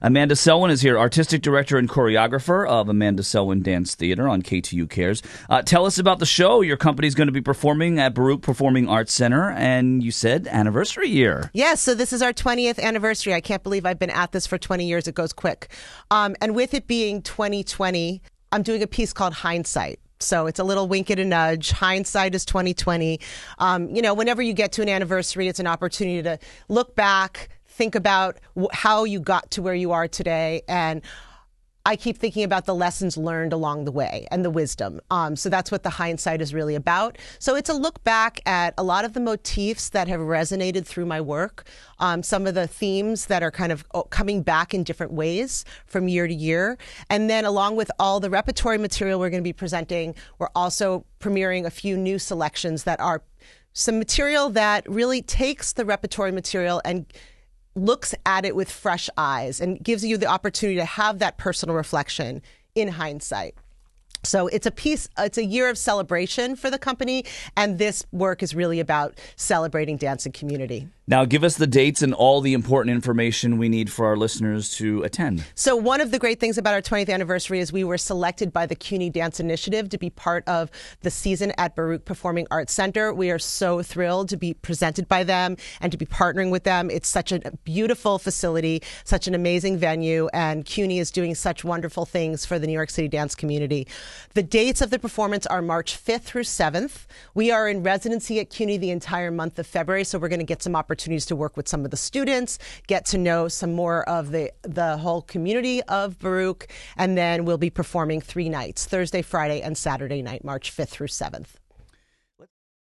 Amanda Selwyn is here, Artistic Director and Choreographer of Amanda Selwyn Dance Theater on KTU Cares. Tell us about the show. Your company's going to be performing at Baruch Performing Arts Center, and you said anniversary year. Yes, so this is our 20th anniversary. I can't believe I've been at this for 20 years. It goes quick. And with it being 2020, I'm doing a piece called Hindsight. So it's a little wink and a nudge. Hindsight is 2020. Whenever you get to an anniversary, it's an opportunity to look back, think about how you got to where you are today. And I keep thinking about the lessons learned along the way and the wisdom. So that's what the Hindsight is really about. So it's a look back at a lot of the motifs that have resonated through my work, some of the themes that are kind of coming back in different ways from year to year. And then along with all the repertory material we're going to be presenting, we're also premiering a few new selections that are some material that really takes the repertory material and looks at it with fresh eyes and gives you the opportunity to have that personal reflection in hindsight. So it's a year of celebration for the company, and this work is really about celebrating dance and community. Now, give us the dates and all the important information we need for our listeners to attend. So one of the great things about our 20th anniversary is we were selected by the CUNY Dance Initiative to be part of the season at Baruch Performing Arts Center. We are so thrilled to be presented by them and to be partnering with them. It's such a beautiful facility, such an amazing venue, and CUNY is doing such wonderful things for the New York City dance community. The dates of the performance are March 5th through 7th. We are in residency at CUNY the entire month of February, so we're going to get some opportunities to work with some of the students, get to know some more of the whole community of Baruch, and then we'll be performing 3 nights, Thursday, Friday, and Saturday night, March 5th through 7th.